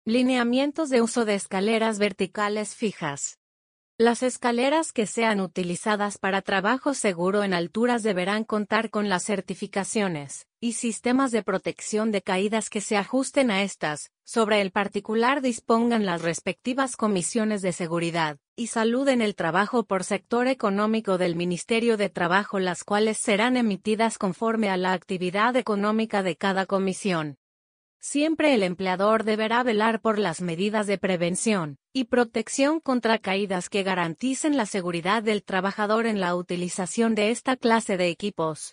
Lineamientos de uso de escaleras verticales fijas. Las escaleras que sean utilizadas para trabajo seguro en alturas deberán contar con las certificaciones y sistemas de protección de caídas que se ajusten a estas. Sobre el particular dispongan las respectivas comisiones de seguridad y salud en el trabajo por sector económico del Ministerio de Trabajo, las cuales serán emitidas conforme a la actividad económica de cada comisión. Siempre el empleador deberá velar por las medidas de prevención y protección contra caídas que garanticen la seguridad del trabajador en la utilización de esta clase de equipos.